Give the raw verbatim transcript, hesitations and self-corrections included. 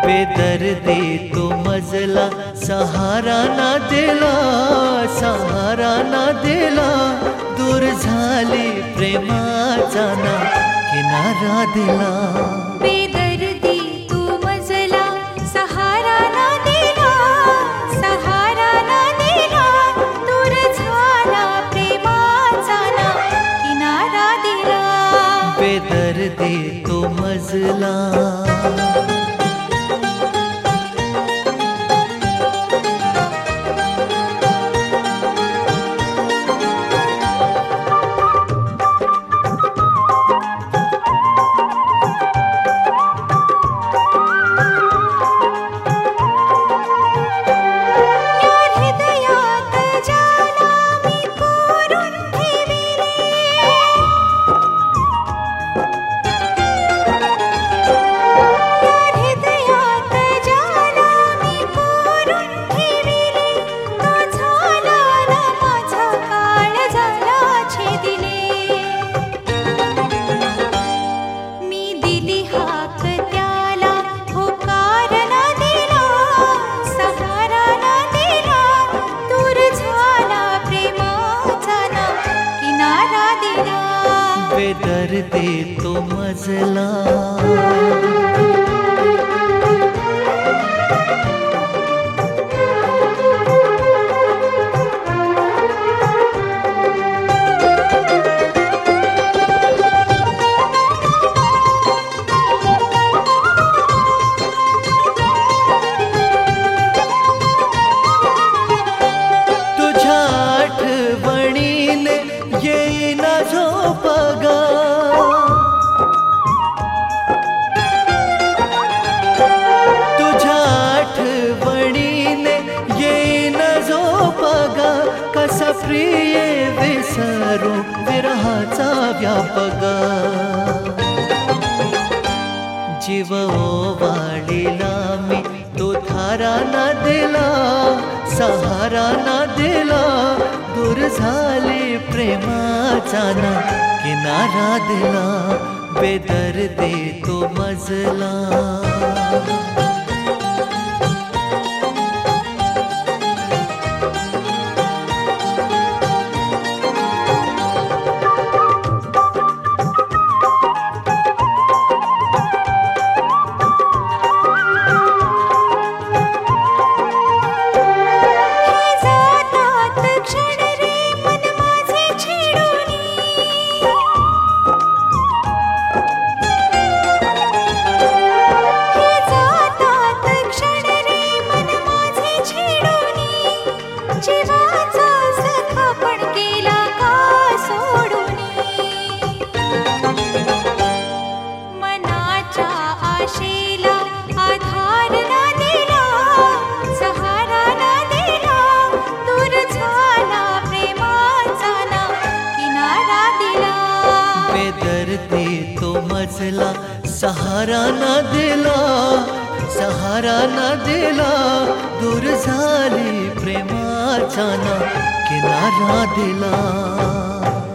बेदर्दी तो मजला, सहारा ना दिला, सहारा ना दिला. दूर झाली प्रेमाचा ना किनारा दिला. बेदर्दी तू मजला, सहारा ना दिला, सहारा ना दिला. दूर झाला प्रेमाचा ना किनारा दिला. बेदर्दी तो मजला. बेदर्दी तो मजला. तुझ्या आठवणीने येईना झोप ग. तुझ्या आठवणीने येईना झोप ग. कसा प्रिय विसरू विरहाचा व्याप ग. जीव ओवाळीला मी तो थारा ना दिला, सहारा ना दिला. दूर झाली प्रेमाचा ना किनारा दिला. बेदर्दी तो मजला. जीवाचा सखा पण केला का सोडूनी. मनाच्या आशेला आधार ना दिला, सहारा ना दिला. दूर झाला प्रेमाचा ना किनारा दिला. बेदर्दी तो मजला, सहारा ना दिला, सहारा ना दिला. दूर झाली प्रेमाचा ना किनारा दिला.